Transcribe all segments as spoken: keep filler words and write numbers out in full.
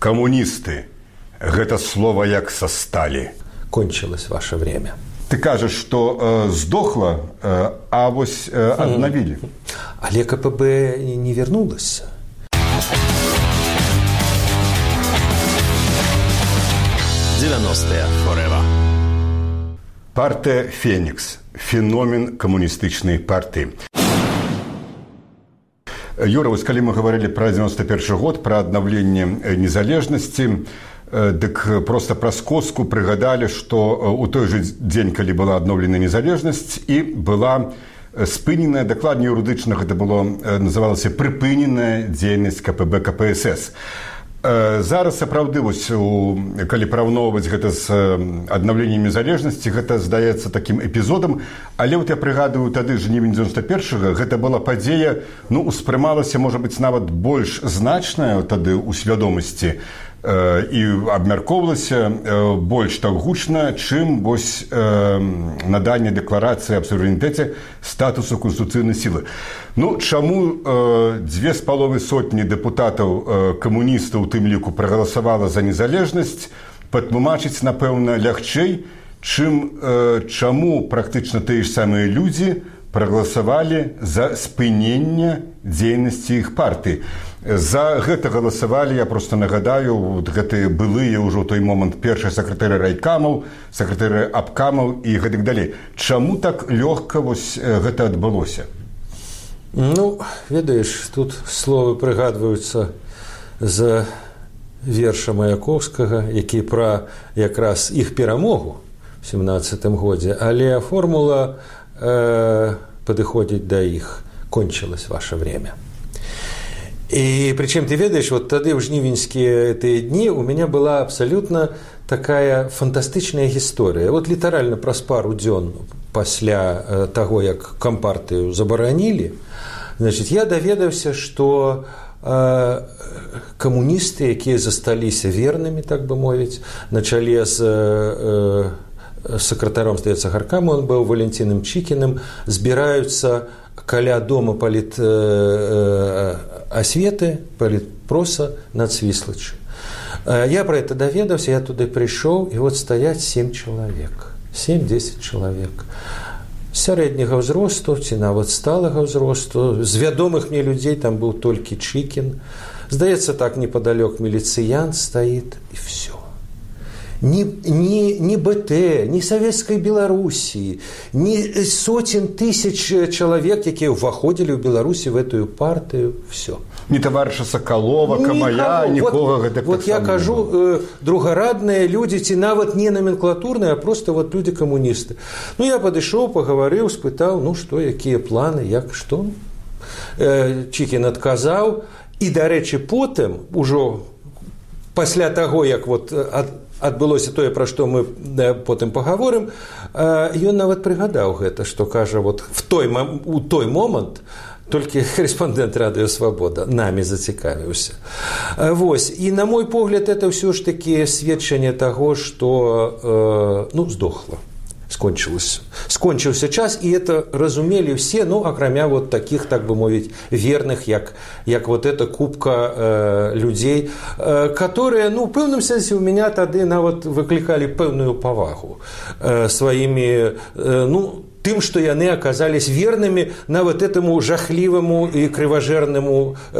Камуністы. Гэта слова як са сталі. Кончилось ваше время. Ты кажаш, што э, здохла, э, а вось э, аднавілі. Але КПБ не вернулась. девяностые forever. Партыя «Фенікс» – феномен камуністычнай партыі. Юра, вось калі мы гаварылі пра девяносто першы год, пра аднаўленне незалежнасці, дык проста праз коску прыгадалі, што ў той жа дзень, калі была адноўлена незалежнасць, і была спыненая, дакладней юрыдычна гэта было, называлася прыпыненая дзейнасць КПБ КПСС. Зараз, сапраўды, вось, калі параўноўваць гэта з аднаўленнем незалежнасці, гэта здаецца такім эпізодам, але вот я прыгадываю, тады жнівень девяносто першага, гэта была падзея, ну, успрымалася, можа быць, нават больш значная тады ў свядомасці і абмяркоўвалася больш так гучна, чым вось наданне дэкларацыі аб суверэнітэце статусу канстытуцыйнай сілы. Ну, чаму дзве з паловай сотні дэпутатаў камуністаў у тым ліку прагаласавала за незалежнасць, патлумачыць, напэўна, лягчэй, чым чаму практычна тыя ж самыя людзі прагаласавалі за спыненне дзейнасці іх партыі. За гэта галасавалі, я проста нагадаю, вот гэтыя былыя ўжо ў той момант першыя сакратары райкамаў, сакратары абкамаў і гэтак далей. Чаму так лёгка вось гэта адбылося? Ну, ведаеш, тут словы прыгадваюцца з верша Маяковскага, які пра якраз іх перамогу ў семнаццатым годзе, але формула э, падыходзіць да іх. Кончилось ваше время. И причем, ты ведаешь, вот тогда в жнивеньские эти дни у меня была абсолютно такая фантастичная история. Вот литерально праз пару дзён пасля того, як кампартыю забаранілі, значит, я даведаўся, что э, камуністы, якія засталіся вернымі, так бы мовіць, на чале з э, сакратаром, здаецца, гаркаму, он быў Валентином Чикиным, збіраюцца каля дома паліт э, асветы, палітпроса Нацвіслачы. Э, я про это даведаўся, я туды прыйшоў, і вот стаяць семь чалавек, семь-десять чалавек. Сярэдняга ўзросту, ці нават сталага ўзросту, з вядомых мне людзей там быў толькі Чикин. Здаецца, так непадалёк міліцыянт стаіць, і все. Ни, ни, ни БТ, ни Советской Белоруссии, ни сотен тысяч человек, которые входили в Беларуси в эту партию, все. Ни товарища Соколова, Камая, никого. Вот, вот я кажу, э, другорадные люди, ці нават не номенклатурные, а просто вот люди-коммунисты. Ну, я подошел, поговорил, спытал, ну, что, какие планы, як, что. Э, Чикин отказал, и, до речи, потом, уже после того, як вот от, адбылося тое, пра што мы потым пагаворым, ён нават прыгадаў гэта, што кажа, вот в той, у той момант толькі корэспандэнт радыё «Свабода» намі зацікавіўся. Вось. І, на мой погляд, это ўсё ж такі сведчанне таго, што, ну, здохла. Скончилось. Скончился час, и это разумели все, ну, акрамя вот таких, так бы мовить, верных, як, як вот эта купка э, людей, э, которые, ну, в пэўным сэнсе у меня тады нават выкликали пэўную павагу э, своими, э, ну, тым, што яны оказались верными на вот этому жахливому и кривожерному э,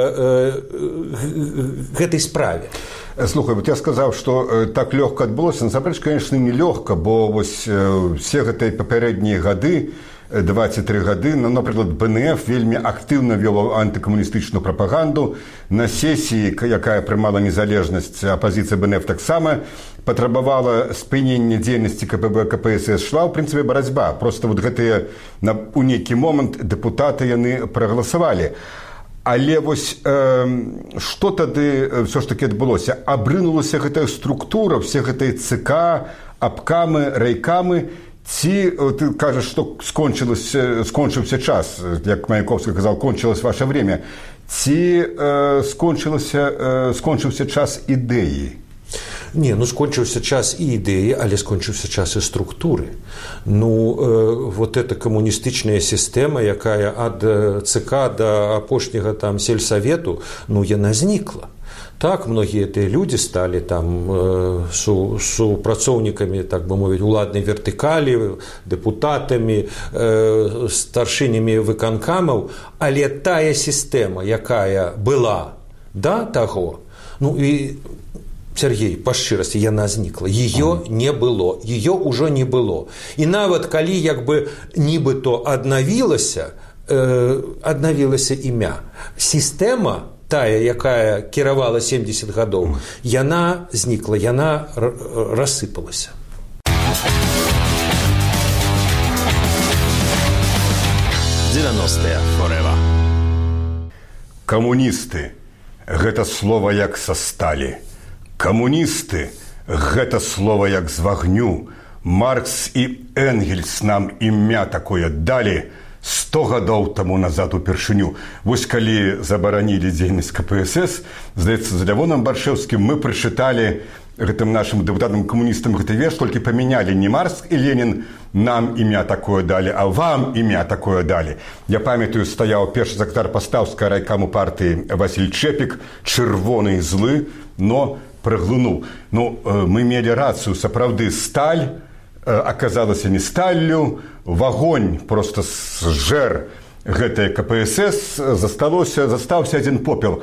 э, гэтай справе. Слухай, вот я сказаў, што э, так лёгка адбылося. Насамрэч, конечно, не лёгка, бо вось э, все гэтыя папярэднія гады, два ці тры гады, ну, напрыклад, БНФ вельмі актыўна вёў антыкамуністычную прапаганду. На сесіі, якая прымала незалежнасць, апазіцыя БНФ таксама патрабавала спынення дзейнасці КПБ КПСС. Шла, ў прынцыпе, барацьба. Просто вот гэтыя на, у нейкі момант дэпутаты яны прагаласавалі. Але вось э, што тады ўсё ж такі адбылося? Абрынулася гэтая структура, все гэтыя ЦК, абкамы, райкамы, ці ты кажаш, што скончыўся час, як Маяковскі казаў, кончилось ваше время, ці э, скончыўся, э, скончыўся час ідэі? Не, ну скончился час и идеи, але скончился час и структуры. Ну, э, вот эта коммунистичная система, якая от ЦК до апошняга там сельсовету, ну, яна зникла. Так, многія тыя людзі сталі там э, су, супрацоўнікамі, так бы мовіць, уладнай вертыкалі, дэпутатамі, э, старшынямі выканкамаў, але тая сістэма, якая была да таго, ну і Сергей, па шчырасці, яна знікла. Ее не было, ее ўжо не было. І нават калі як бы нібыто аднавілася, э, аднавілася імя, сістэма тая, якая кіравала семьдесят гадоў, яна знікла, яна рассыпалася. девяностые forever. Камуністы – гэта слова як са сталі. Камуністы – гэта слова як з вагню. Маркс і Энгельс нам імя такое далі сто гадоў таму назад упершыню. Вось калі забаранілі дзейнасць ка пэ эс эс, здаецца, з Лявонам Баршэўскім мы прачыталі гэтым нашым дэпутатам-камуністам гэты верш, толькі памянялі не Маркс і Ленін нам імя такое далі, а вам імя такое далі. Я памятаю, стаяў першы сакратар пастаўскага райкаму партыі Васіль Чэпік, чырвоны і злы, но праглынуў. Ну, мы мелі рацыю, сапраўды, сталь аказалася не сталлю, вагонь просто зжэр гэтае ка пэ эс эс, засталося, застаўся адзін попел.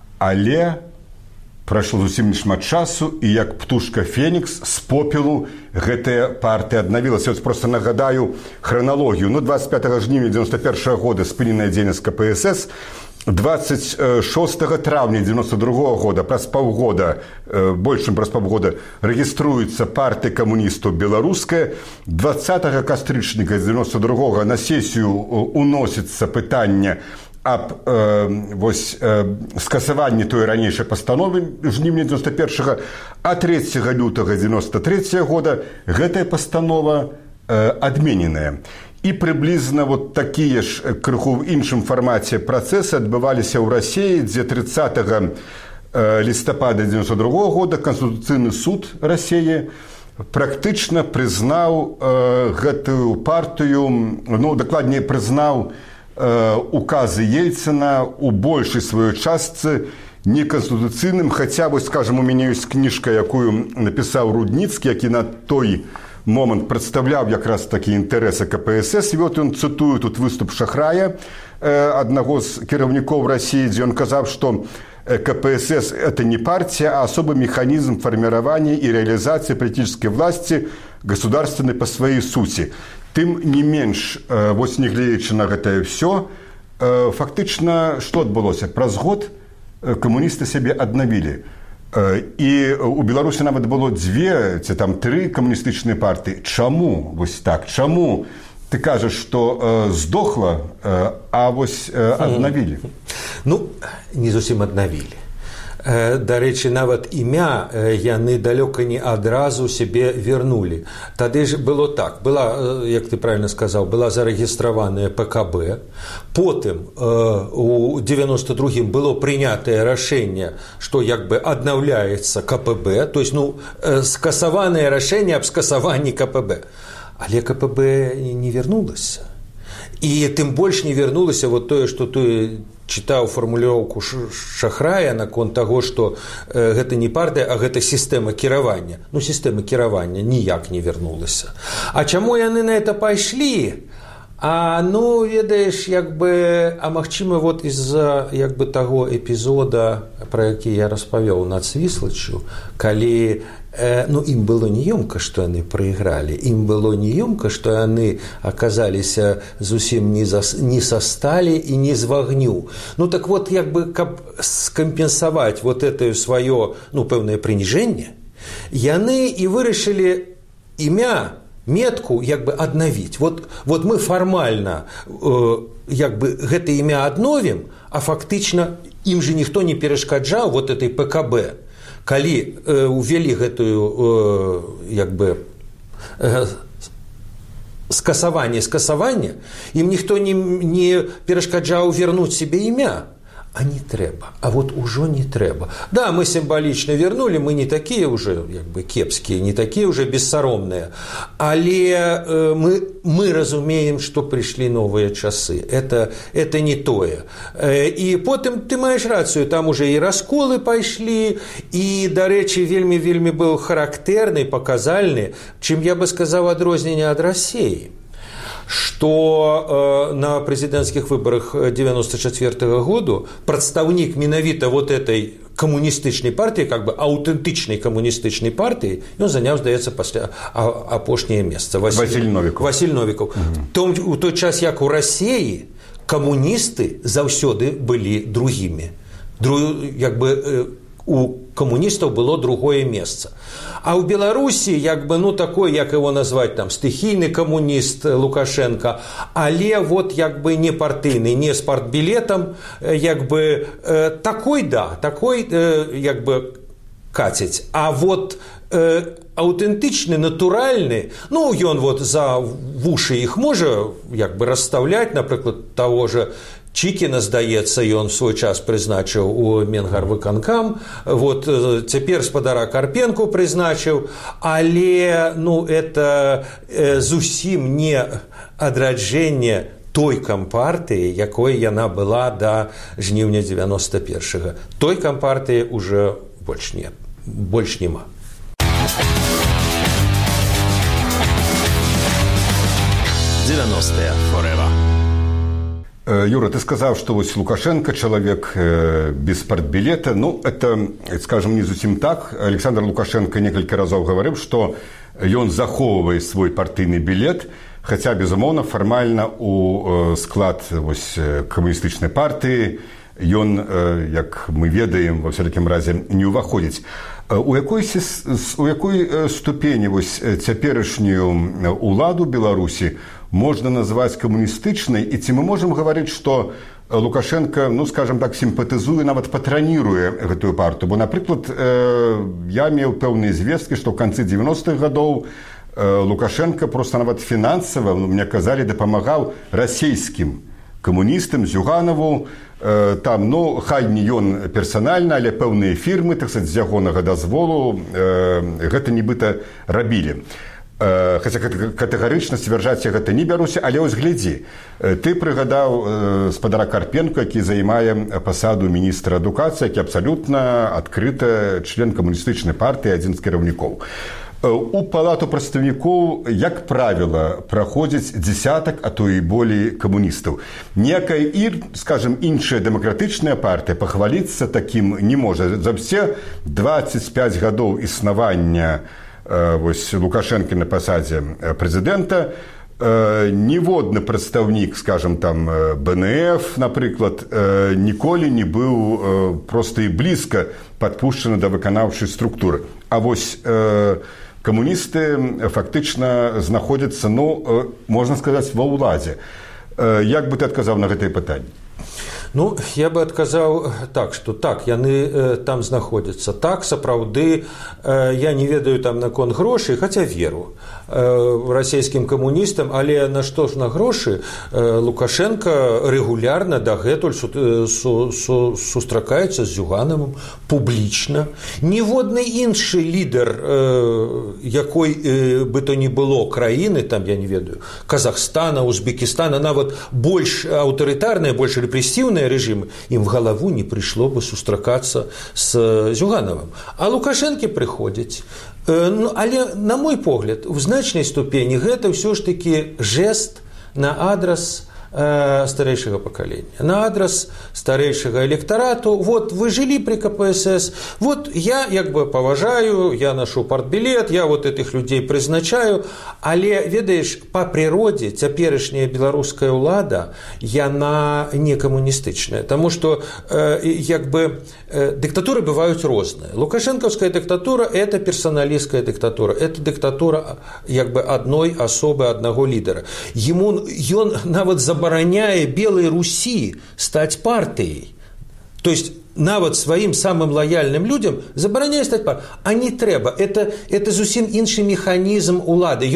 Але прайшло зусім нешмат часу, і як птушка Фенікс з попелу гэтая партыя аднавілася. Ось просто нагадаю храналогію. Ну, двадцать пятого жніўня девяносто первого года спыненая дзейнасць ка пэ эс эс, двадцать шестого травня девяносто другого года, праз паўгода, больш чым праз паўгода, рэгіструецца партыя камуністаў беларуская. двадцатого кастрычніка девяносто другого на сесію уносіцца пытанне аб э, вось, э, скасаванні той ранейшай пастановы жніўня девяносто первого, а трэцяга лютага девяносто третьего года гэтая пастанова э, адмененая. І прыблізна вот такія ж крыху ў іншым фармаце працэсы адбываліся ў Расіі, дзе тридцатого лістапада девяносто другого года Канстытуцыйны суд Расіі практычна прызнаў э, гэтую партыю, ну, дакладней прызнаў э, указы Ельцына у большай сваёй частцы неканстытуцыйным, хаця, вось, скажем, у мяне ёсць кніжка, якую напісаў Рудніцкі, які на той момент прадстаўляў якраз такі інтарэсы ка пэ эс эс. І вот ён цытую тут выступ Шахрая, э, аднаго з кіраўнікоў Расіі, дзе ён казаў, што ка пэ эс эс – это не партия, а особый механизм формирования и реализации политической власти государственной по своей сути. Тым не менш, э, вось нягледзячы на гэтае ўсё, э, фактычна што адбылося? Праз год камуністы сябе аднавілі. І у Беларусі нават было дзве ці там тры камуністычныя партыі. Чаму вось так? Чаму ты кажаш, што э, здохла, э, а вось э, аднавілі? Ну, не зусім аднавілі. Дарэчы, нават імя яны далёка не адразу сябе вярнулі. Тады ж было так, была, як ты правильно сказаў, была зарэгістраваная пэ ка бэ, потым у девяносто другім было прынятае рашэнне, што як бы аднаўляецца ка пэ бэ, то есть, ну, скасаванае рашэнне аб скасаванні ка пэ бэ. Але ка пэ бэ не вярнулася. І тым больш не вярнулася вот тое, што ты чытаў фармулёўку Шахрая наконт таго, што э, гэта не партыя, а гэта сістэма кіравання. Ну, сістэма кіравання ніяк не вярнулася. А чаму яны на это пайшлі? А, ну, ведаеш, як бы, а магчыма, вот з-за як бы таго эпізода, пра які я распавёў над Свіслаччу, калі э, ну, ім было неёмка, што яны прайгралі, ім было неёмка, што яны аказаліся зусім не, за, не са сталі і не з вагню. Ну, так вот, як бы, каб скампенсаваць вот это сваё, ну, пэўнае прыніжэнне, яны і вырашылі імя, метку як бы аднавіць. Вот, вот мы фармальна э, як бы гэта імя адновім, а фактычна ім же ніхто не перашкаджаў вот этой пэ ка бэ. Калі э, увялі гэтую э, як бы э, скасаванне, скасаванне, ім ніхто не, не перашкаджаў вярнуць сябе імя. а не трэба, а вот ужо не трэба. Да, мы сімвалічна вернули, мы не такія уже як бы кепскія, не такія уже бессаромныя, але э, мы, мы разумеем, што прыйшлі новыя часы. Это, это не тое. Э, і потым ты маеш рацыю, там уже і расколы пайшлі, і, дарэчы, вельмі-вельмі быў характэрны, паказальны, чым я бы сказаў адрозненне ад Расіі. Что э, на президентских выборах девяносто четвёртого года представник менавіта вот этой коммунистычной партии, как бы аутентичной коммунистычной партии, он занял, здаецца, пасля апошняе месца. Василь, Василь Новиков. Василь Новиков. Угу. Том, у той час, як у России, коммунисты заўсёды были другими. Друг, як бы, э, у коммунистов было другое место. А у Беларуси, як бы, ну, такой, як его назвать, там, стихийный коммунист Лукашенко, але вот, як бы, не партийный, не с партбилетом, як бы, э, такой, да, такой, э, як бы, катить. А вот э, аутентичный, натуральный, ну, он вот за вуши их может, як бы, расставлять, например, того же Чікіна, здаецца, ён в свой час прызначыў у Менгарвыканкам, вот цяпер спадара Карпенку прызначыў, але, ну, это э, зусім не адраджэнне той кампартыі, якой яна была да жніўня девяносто першага. Той кампартыі уже больш не, больш нема. девяностые forever. Юра, ты сказал, что вот Лукашенко человек без партбилета. Ну, это, скажем, не зусім так. Александр Лукашенко несколько разов говорил, что он захоўвае свой партийный билет, хотя, безумоўна, формально у склад вось, коммунистычнай партии он, як мы ведаем, во всякім разе не уваходзіць. У якой, у якой ступені вось цяперашнюю уладу Беларусі можно назвать коммунистычной, и ці мы можем говорить, что Лукашенко, ну, скажем так, симпатизуе, нават патраніруе гэтую партию. Бо, напрыклад, я меў пэўныя звесткі, што ў канцы девяностых гадоў Лукашенко просто нават фінансава, мне казалі, дапамагаў расійскім камуністам, Зюганову, там, ну, хай не ён персанальна, але пэўныя фірмы, так сказать, з ягонага дазволу гэта нібыта рабілі. Хаця катэгарычна сцвярджаць я гэта не бяруся, але ось глядзі, ты прыгадаў спадара Карпенко, які займае пасаду міністра адукацыі, які абсалютна адкрыта член камуністычнай партыі, адзін з кіраўнікоў. У палату прадстаўнікоў, як правіла, праходзіць дзесятак, а то і болей камуністаў. Некая і, скажем, іншая дэмакратычная партыя пахваліцца такім не можа. За ўсе двадцать пять гадоў існавання вось Лукашенко на пасадзе прэзідэнта ніводны прадстаўнік, скажем, там бэ эн эф, напрыклад, ніколі не быў проста і блізка падпушчаны да выканаўчай структуры. А вось камуністы фактычна знаходзяцца, ну, можна сказаць, ва ўладзе. Як бы ты адказаў на гэтае пытанне? Ну, я бы адказаў так, што так, яны э, там знаходзяцца. Так, сапраўды, э, я не ведаю там наконт грошай, хаця веру э, расійскім камуністам, але на што ж на грошы э, Лукашенко рэгулярна дагэтуль су, су, су, сустракаецца з Зюгановым публічна. Ніводны іншы лідар, э, якой э, бы то ні было краіны, там, я не ведаю, Казахстана, Узбекистана, нават больш аўтарытарныя, больш рэпрэсіўныя режимы, им в голову не пришло бы сустракаться с Зюгановым. А Лукашенко приходит. Ну, але, на мой погляд, в значной ступени это все ж таки жест на адрес старейшего поколения, на адрес старейшего электорату. Вот вы жили при ка пэ эс эс, вот я як бы поважаю, я ношу партбилет, я вот этих людей призначаю, але, ведаеш, по природе цяперашняя беларуская улада, яна не коммунистичная, потому что э, як бы э, диктатуры бывают разные. Лукашенковская диктатура – это персоналистская диктатура, это диктатура як бы одной особы, одного лидера. Ему, он нават забараняе забараняе Белой Руси стать партией. То есть нават сваім самым лояльным людям забараняе стаць партыяй. А не трэба. Это, это зусім іншы механізм улады. Ён,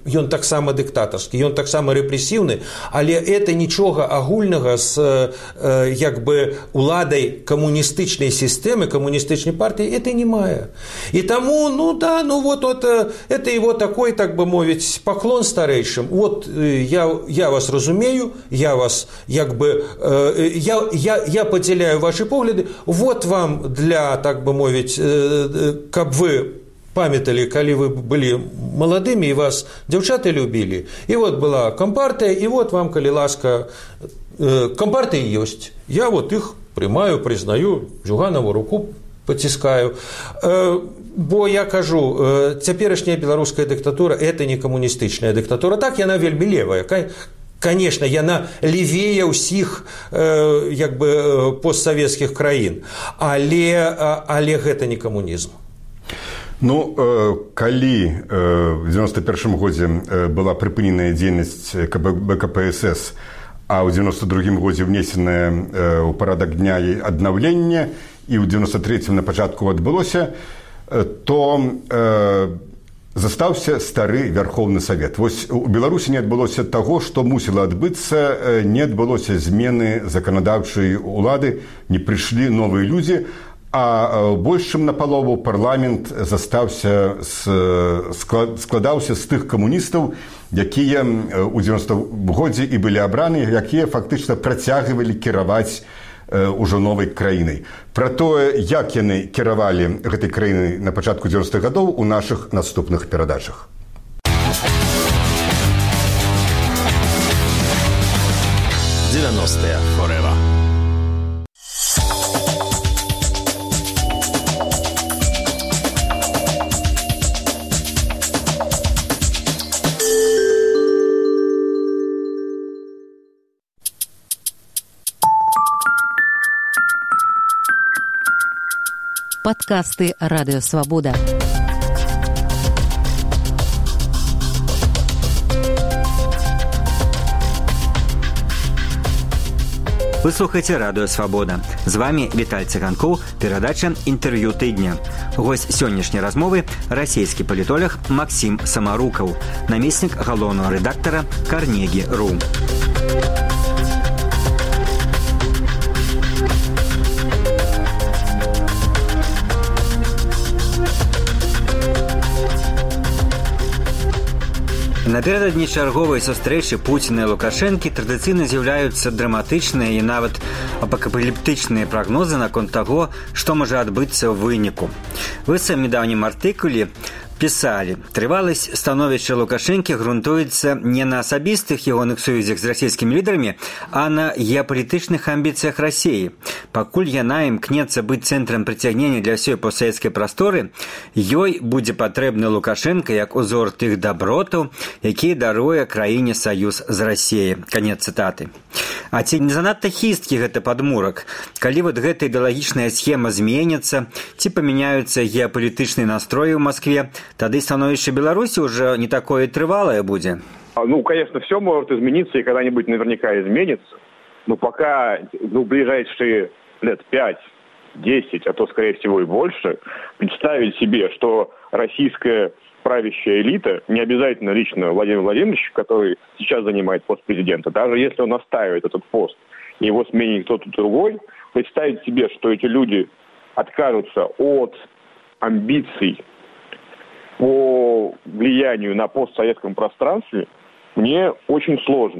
ён таксама дыктатарскі, ён таксама рэпрэсіўны, але это нічога агульнага з як бы уладай камуністычнай сістэмы, камуністычнай партыі это не мае. І таму, ну да, ну вот, вот это его такой, так бы мовіць, паклон старэйшым. Вот я, я вас разумею, я вас як бы я, я, я падзяляю ваши погляды, вот вам для, так бы мовіць, каб вы памяталі, калі вы былі маладымі і вас дзяўчаты любілі. І вот была кампартыя, і вот вам, калі ласка, кампартыя ёсць. Я вот іх прымаю, прызнаю, Зюганову руку паціскаю. Бо я кажу, цяперашняя беларуская дыктатура – это не камуністычная дыктатура. Так, яна вельмі левая. Конечно, яна левее ўсіх як бы постсавецкіх краін. Але, але гэта не камунізм. Ну, калі в девяносто первом годзе была прыпыненая дзейнасць бэ ка пэ эс эс, а ў девяносто другом годзе внесенае ў парадак дня і аднаўлення, і ў девяносто третьем на пачатку адбылося, то застаўся стары Вярхоўны Савет. Вось у Беларусі не адбылося таго, што мусіла адбыцца, не адбылося змены заканадаўчай улады, не прыйшлі новыя людзі, а больш чым напалову парламент застаўся складаўся з тых камуністаў, якія ў девяностом годзе і былі абраны, якія фактычна працягвалі кіраваць ужо новай краінай. Пра тое, як яны кіравалі гэтай краінай на пачатку девяностых гадоў у нашых наступных перадачах. девяностые forever. Подкасты «Радио Свобода». Вы слухаеце «Радио Свобода». З вами Віталь Цыганкоў, перадача «Інтэрв'ю тыдня». Госць сённяшняй размовы – расійскі палітолог Максім Самарукаў, намеснік галоўнага рэдактара «Карнегі.ру». Напердадні чарговай сустрэчы Пуціна і Лукашэнкі традыцыйна з'яўляюцца драматычныя і нават апакаліптычныя прагнозы наконт таго, што можа адбыцца ў выніку. Вы самі недаўнім артыкуле пісалі, трываласць становішча Лукашэнкі грунтуецца не на асабістых ягоных сувязях з расійскімі лідарамі, а на геапалітычных амбіцыях Расіі. Пакуль яна імкнецца быць цэнтрам прыцягнення для ўсёй постсавецкай прасторы, ёй будзе патрэбны Лукашэнка як узор тых дабротаў, якія даруе краіне саюз з Расіяй. Канец цытаты. А ці не занадта хісткі гэты падмурак? Калі вот гэта ідэалагічная схема зменіцца, ці памяняюцца геапалітычныя настроі ў Маскве, тады становішча Беларусі уже не такое трывалое будет. Ну, конечно, все может измениться и когда-нибудь наверняка изменится. Но пока, ну, в ближайшие лет пять-десять, а то, скорее всего, и больше, представить себе, что российская правящая элита, не обязательно лично Владимир Владимирович, который сейчас занимает пост президента, даже если он оставит этот пост, и его сменит кто-то другой, представить себе, что эти люди откажутся от амбиций по влиянию на постсоветском пространстве, мне очень сложно.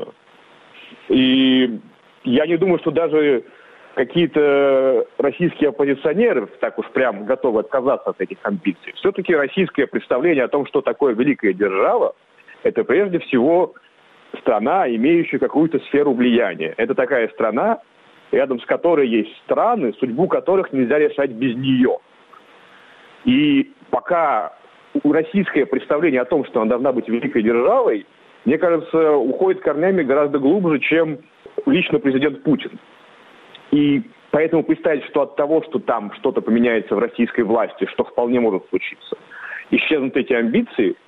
И я не думаю, что даже какие-то российские оппозиционеры так уж прям готовы отказаться от этих амбиций. Все-таки российское представление о том, что такое великая держава, это прежде всего страна, имеющая какую-то сферу влияния. Это такая страна, рядом с которой есть страны, судьбу которых нельзя решать без нее. И пока российское представление о том, что она должна быть великой державой, мне кажется, уходит корнями гораздо глубже, чем лично президент Путин. И поэтому представить, что от того, что там что-то поменяется в российской власти, что вполне может случиться, исчезнут эти амбиции,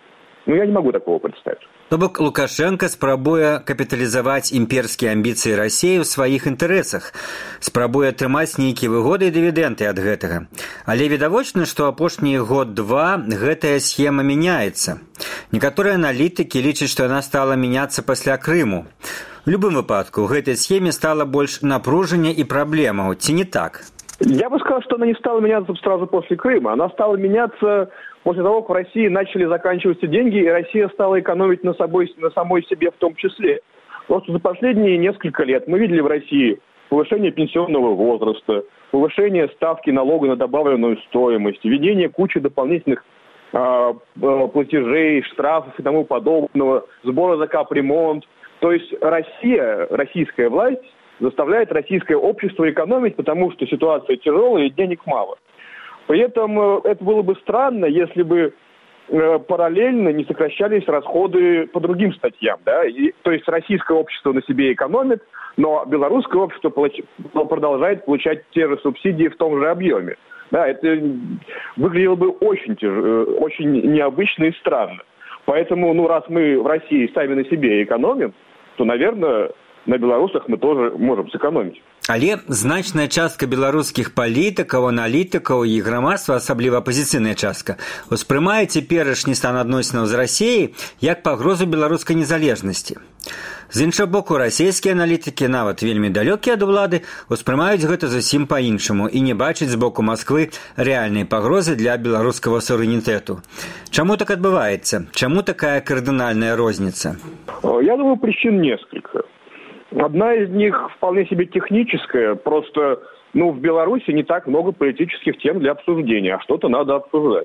Ну, я не могу такого представить. То бок Лукашенко спрабуе капіталізаваць імперскія амбіцыі Расіі ў сваіх інтарэсах, спрабуе атрымаць нейкія выгоды і дывідэнды ад гэтага. Але відавочна, што апошні год-два гэтая схема мяняецца. Некаторыя аналітыкі лічаць, што яна стала мяняцца пасля Крыму. В любым выпадку, ў гэтай схеме стала больш напружання і праблемаў, ці не так? Я бы сказал, что она не стала меняться сразу после Крыма. Она стала меняться после того, как в России начали заканчиваться деньги, и Россия стала экономить на, собой, на самой себе в том числе. Просто за последние несколько лет мы видели в России повышение пенсионного возраста, повышение ставки налога на добавленную стоимость, введение кучи дополнительных э, платежей, штрафов и тому подобного, сбора за капремонт. То есть Россия, российская власть заставляет российское общество экономить, потому что ситуация тяжелая и денег мало. При этом это было бы странно, если бы э, параллельно не сокращались расходы по другим статьям. Да? И, то есть российское общество на себе экономит, но белорусское общество получ... продолжает получать те же субсидии в том же объеме. Да, это выглядело бы очень, тяж... очень необычно и странно. Поэтому, ну, раз мы в России сами на себе экономим, то, наверное, на беларусах мы тоже можем сэкономить. Але значная частка беларускіх палітыкаў, аналітыкаў і грамадства, асабліва апазіцыйная частка, успрымае цяперашні стан адносінаў з Расіяй як пагрозу беларускай незалежнасці. З іншага боку, расійскія аналітыкі, нават вельмі далёкія ад улады, успрымаюць гэта зусім па-іншаму і не бачаць з боку Масквы рэальнай пагрозы для беларускага суверэнітэту. Чаму так адбываецца? Чаму такая кардынальная розніца? Я думаю, причин несколько. Одна из них вполне себе техническая, просто, ну, в Беларуси не так много политических тем для обсуждения, а что-то надо обсуждать.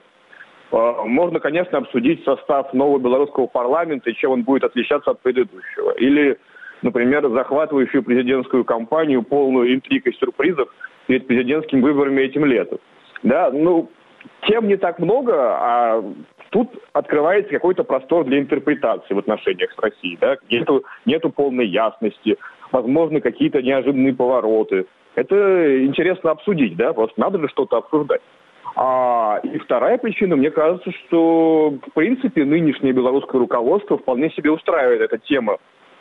Можно, конечно, обсудить состав нового белорусского парламента и чем он будет отличаться от предыдущего. Или, например, захватывающую президентскую кампанию, полную интриг и сюрпризов перед президентскими выборами этим летом. Да, ну, тем не так много, а тут открывается какой-то простор для интерпретации в отношениях с Россией. Да? Нету, нету полной ясности, возможно, какие-то неожиданные повороты. Это интересно обсудить, да? Просто надо же что-то обсуждать. А, и вторая причина, мне кажется, что, в принципе, нынешнее белорусское руководство вполне себе устраивает эта тема.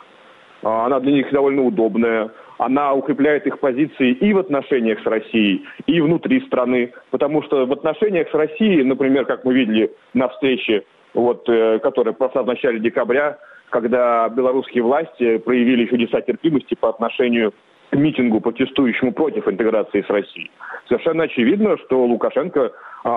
Она для них довольно удобная. Она укрепляет их позиции и в отношениях с Россией, и внутри страны. Потому что в отношениях с Россией, например, как мы видели на встрече, вот, которая прошла в начале декабря, когда белорусские власти проявили чудеса терпимости по отношению к митингу, протестующему против интеграции с Россией. Совершенно очевидно, что Лукашенко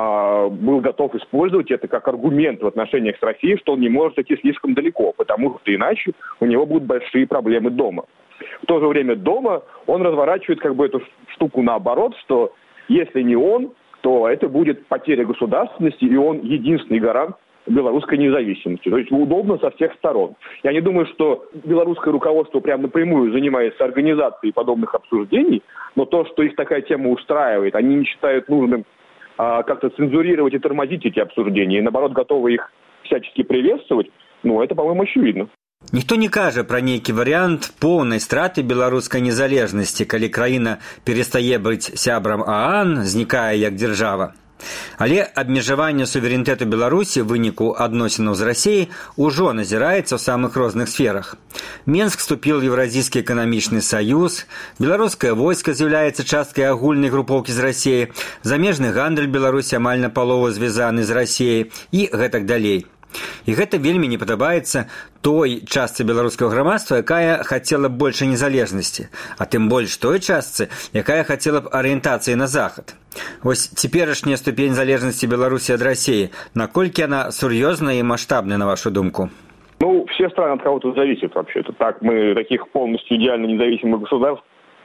а, был готов использовать это как аргумент в отношениях с Россией, что он не может идти слишком далеко, потому что иначе у него будут большие проблемы дома. В то же время дома он разворачивает как бы эту штуку наоборот, что если не он, то это будет потеря государственности, и он единственный гарант белорусской независимости. То есть удобно со всех сторон. Я не думаю, что белорусское руководство прям напрямую занимается организацией подобных обсуждений, но то, что их такая тема устраивает, они не считают нужным а, как-то цензурировать и тормозить эти обсуждения, и наоборот готовы их всячески приветствовать, ну, это, по-моему, очевидно. Ніхто не кажа пра нейкі варыянт поўнай страты беларускай незалежнасці, калі краіна перастае быць сябрам ААН, знікае як дзяржава. Але абмежаванне суверэнітэту Беларусі ў выніку адносінаў з Расіяй ужо назіраецца ў самых розных сферах. Менск вступіў ў Еўразійскі эканамічны саюз, беларускае войска з'яўляецца часткай агульнай групоўкі з Расіяй, замежны гандаль Беларусі амаль напалову звязаны з Расіяй і гэтак далей. І гэта вельмі не падабаецца той частцы беларускага грамадства, якая хацела б большай незалежнасці, а тым больш той частцы, якая хацела б арыентацыі на захад. Вось цяперашняя ступень залежнасці Беларусі ад Расіі, наколькі яна сур'ёзная і маштабная, на вашу думку? Ну, все страны от кого-то зависят вообще-то. Так, мы таких полностью идеально независимых государств,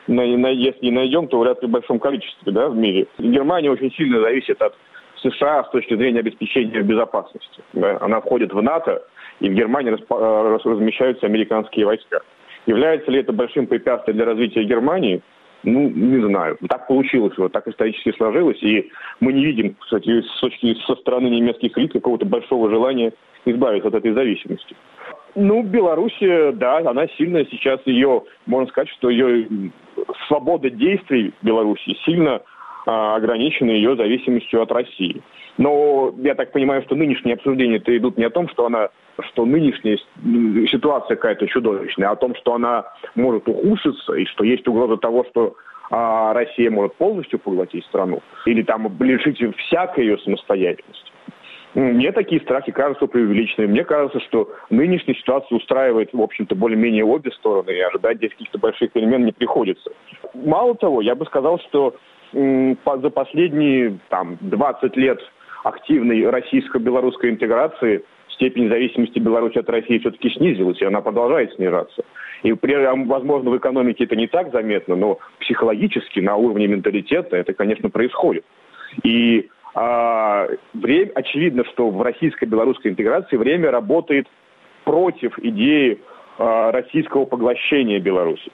если не найдем, то вряд ли в большом количестве, да, в мире. Германия очень сильно зависит от США с точки зрения обеспечения безопасности. Да? Она входит в НАТО, и в Германии размещаются американские войска. Является ли это большим препятствием для развития Германии? Ну, не знаю. Так получилось, вот так исторически сложилось, и мы не видим, кстати, с точки, со стороны немецких элит какого-то большого желания избавиться от этой зависимости. Ну, Белоруссия, да, она сильно сейчас, ее, можно сказать, что ее свобода действий в Беларуси сильно ограничены ее зависимостью от России. Но я так понимаю, что нынешние обсуждения-то идут не о том, что она, что нынешняя ситуация какая-то чудовищная, а о том, что она может ухудшиться и что есть угроза того, что а, Россия может полностью поглотить страну или там лишить всякой ее самостоятельности. Мне такие страхи кажутся преувеличенными. Мне кажется, что нынешняя ситуация устраивает, в общем-то, более-менее обе стороны, и ожидать здесь каких-то больших перемен не приходится. Мало того, я бы сказал, что м, за последние там, двадцать лет активной российско-белорусской интеграции степень зависимости Беларуси от России все-таки снизилась, и она продолжает снижаться. И, возможно, в экономике это не так заметно, но психологически, на уровне менталитета, это, конечно, происходит. И а, время, очевидно, что в российско-белорусской интеграции время работает против идеи а, российского поглощения Беларуси.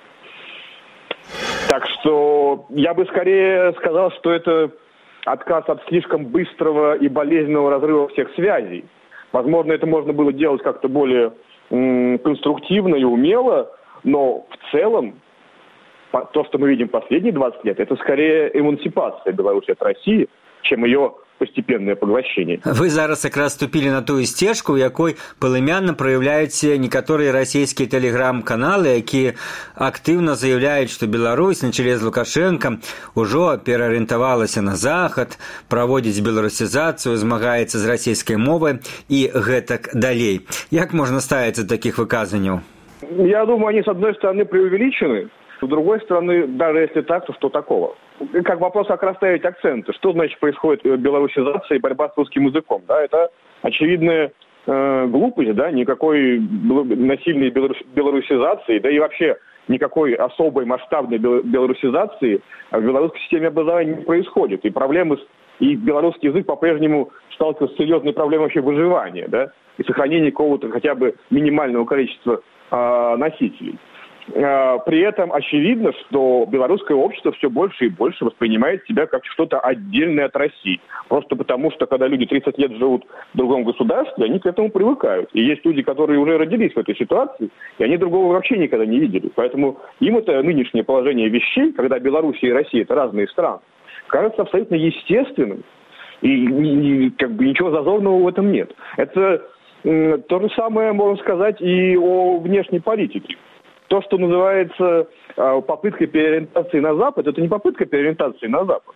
Так что я бы скорее сказал, что это отказ от слишком быстрого и болезненного разрыва всех связей. Возможно, это можно было делать как-то более м, конструктивно и умело, но в целом по, то, что мы видим последние двадцать лет, это скорее эмансипация Беларуси от России, чем ее постепенное поглощение. Вы зараз якраз ступілі на тую сцежку, у якой палымянна праяўляюцца некаторыя расійскія тэлеграм-каналы, якія актыўна заяўляюць, што Беларусь на чале з Лукашэнкам ужо пераарыентавалася на захад, праводзіць беларусізацыю, змагаецца з расійскай мовай і гэтак далей. Як можна ставіцца да такіх выказванняў? Я думаю, они, с одной стороны, преувеличены, с другой стороны, даже если так, то что такого? Как вопрос, как расставить акценты. Что значит происходит белорусизация и борьба с русским языком? Да, это очевидная э, глупость, да, никакой насильной белорусизации, да и вообще никакой особой масштабной белорусизации в белорусской системе образования не происходит. И проблемы, и белорусский язык по-прежнему сталкивается с серьезной проблемой вообще выживания, да, и сохранения какого-то хотя бы минимального количества э, носителей. При этом очевидно, что белорусское общество все больше и больше воспринимает себя как что-то отдельное от России. Просто потому, что когда люди тридцать лет живут в другом государстве, они к этому привыкают. И есть люди, которые уже родились в этой ситуации, и они другого вообще никогда не видели. Поэтому им это нынешнее положение вещей, когда Беларусь и Россия – это разные страны, кажется абсолютно естественным. И, и, и как бы ничего зазорного в этом нет. Это э, то же самое, можно сказать, и о внешней политике. То, что называется э, попыткой переориентации на Запад, это не попытка переориентации на Запад.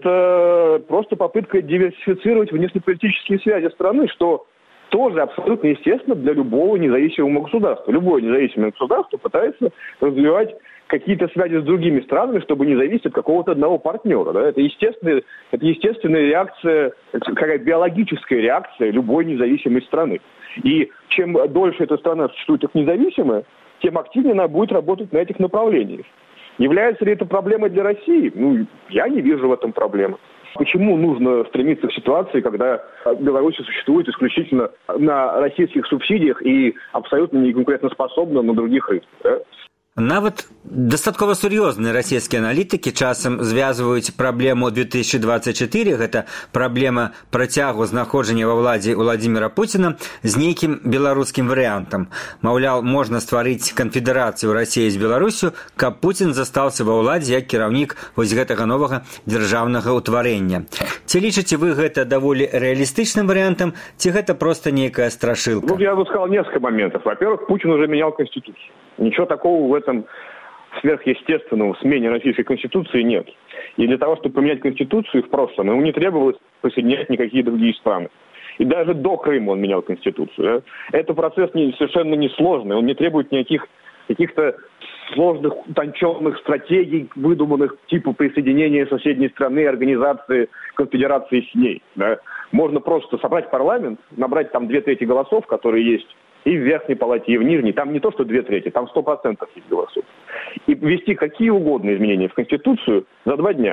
Это просто попытка диверсифицировать внешнеполитические связи страны, что тоже абсолютно естественно для любого независимого государства. Любое независимое государство пытается развивать какие-то связи с другими странами, чтобы не зависеть от какого-то одного партнера. Да? Это, естественная, это естественная реакция, какая биологическая реакция любой независимой страны. И чем дольше эта страна существует как независимая, тем активнее она будет работать на этих направлениях. Является ли это проблемой для России? Ну, я не вижу в этом проблемы. Почему нужно стремиться к ситуации, когда Беларусь существует исключительно на российских субсидиях и абсолютно не конкурентоспособна на других рынках? Да? Нават дастаткова сур'ёзныя расійскія аналітыкі часам звязваюць праблему две тысячи двадцать четыре, гэта праблема працягу знаходжання ва ўладзе Владзіміра Пуціна з нейкім беларускім варыянтам. Маўляў, можна стварыць канфедэрацыю Расіі з Беларусю, каб Пуцін застаўся ва ўладзе як кіраўнік вось гэтага новага дзяржаўнага ўтварэння. Ці лічыце вы гэта даволі рэалістычным варыянтам, ці гэта проста нейкая страшылка? Ну, я бы сказал несколько моментов. Во-первых, Путин уже менял Конституцию. Ничего такого в этом сверхъестественного в смене российской Конституции нет. И для того, чтобы поменять Конституцию в прошлом, ему не требовалось присоединять никакие другие страны. И даже до Крыма он менял Конституцию. Да? Это процесс не, совершенно несложный, он не требует никаких каких-то сложных, утонченных стратегий, выдуманных типа присоединения соседней страны, организации, конфедерации с ней. Да? Можно просто собрать парламент, набрать там две трети голосов, которые есть, и в верхней палате, и в нижней. Там не то, что две трети, там сто процентов есть голосов. И ввести какие угодно изменения в Конституцию за два дня,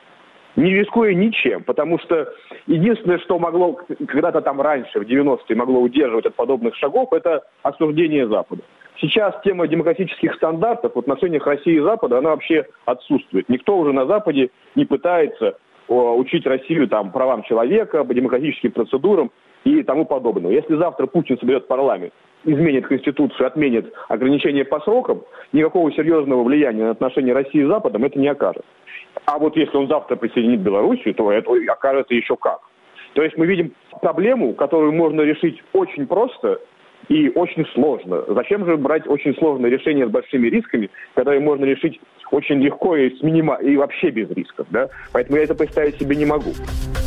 не рискуя ничем. Потому что единственное, что могло когда-то там раньше, в девяностые, могло удерживать от подобных шагов, это осуждение Запада. Сейчас тема демократических стандартов в отношениях России и Запада, она вообще отсутствует. Никто уже на Западе не пытается о, учить Россию там, правам человека, по демократическим процедурам и тому подобное. Если завтра Путин соберет парламент, изменит Конституцию, отменит ограничения по срокам, никакого серьезного влияния на отношения России с Западом это не окажет. А вот если он завтра присоединит Белоруссию, то это окажется еще как. То есть мы видим проблему, которую можно решить очень просто и очень сложно. Зачем же брать очень сложные решения с большими рисками, которые можно решить очень легко и, с минима... и вообще без рисков, да? Поэтому я это представить себе не могу.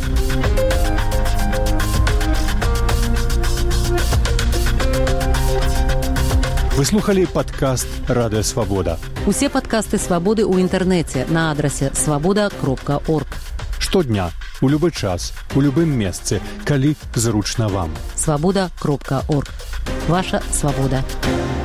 Вы слухали падкаст «Радыё Свабода». Усе падкасты «Свабоды» ў інтэрнэце на адрасе свабода кропка орг. Штодня, у любы час, у любым месцы, калі зручна вам. свабода кропка орг. Ваша свабода.